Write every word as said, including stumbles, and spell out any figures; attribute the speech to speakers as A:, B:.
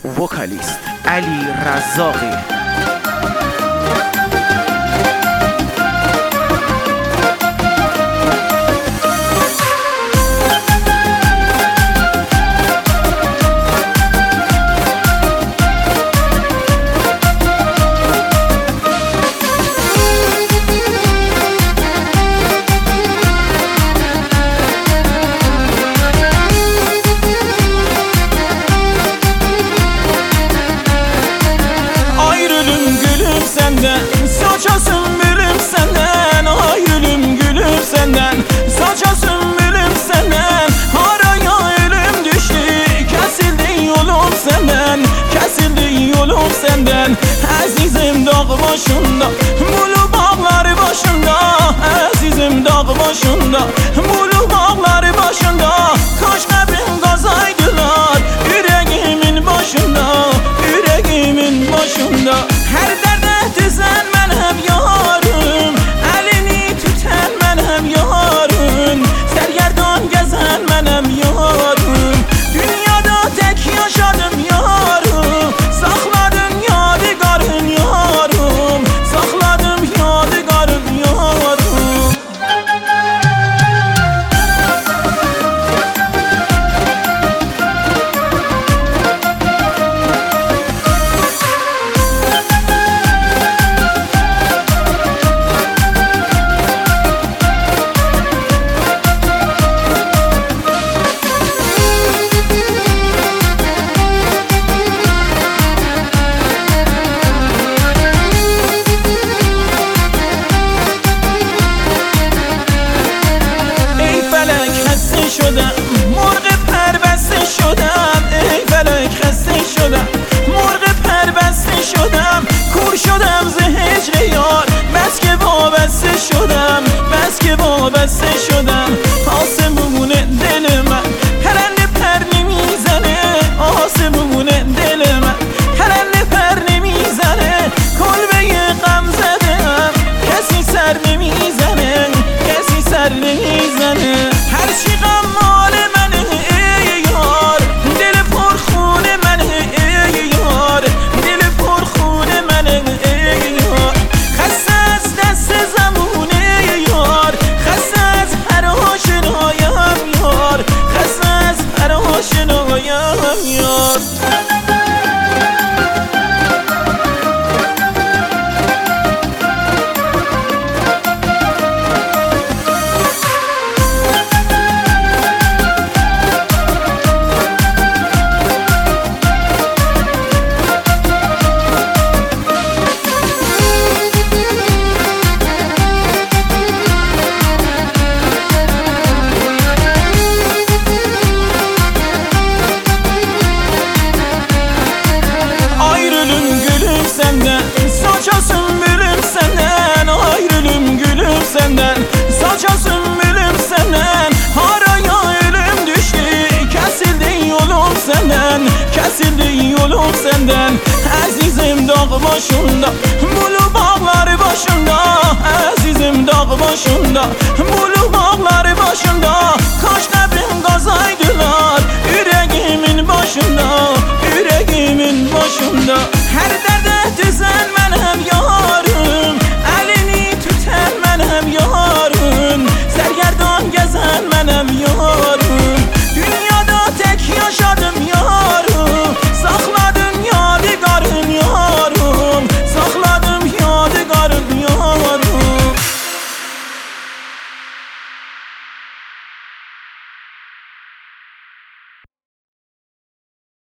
A: وکالیست علی رزاقی.
B: Saçasın bilim senden, ayrılım gülüm senden. Saçasın bilim senden, araya elim düştü. Kesildi yolum senden, kesildi yolum senden. Azizim dağ başında, bulu bağları başında. Azizim dağ başında, bulu bağları başında. Kaç kalbim gazaydılar, yüreğimin başında, yüreğimin başında. Her derde tüzen ben hep yarım, elini tüten ben hep yarım. Sergerdan gezen ben hep yarım. Dünyada tek yaşadım yarım. Sakladın yadigarın yarım, sakladım yadigarın yarım. شدم مرغ پربسته شدم، ای فلک خسته شدم مرغ پربسته شدم. کور شدم ز هجر یار، بس که وابسته شدم، بس که وابسته شدم. آسمون دل من پرنده پر نمیزنه، آسمون دل من پرنده پر نمیزنه. کلبه غم زدم کسی سر نمیزنه، کسی سر نمیزنه. هر چی غم مال منه ای یار، دل پر خون منه ای یار، دل پر خون منه ای یار. خسته از دست زمونه ای یار، خسته از هر آشنایم یار، خسته از هر آشنایم یار. Saçasın bilim senden, ayrılım gülüm senden. Saçasın bilim senden, araya elim düştü. Kesildi yolum senden, kesildi yolum senden. Azizim dağ başında, bulu bağları başında. Azizim dağ başında, bulu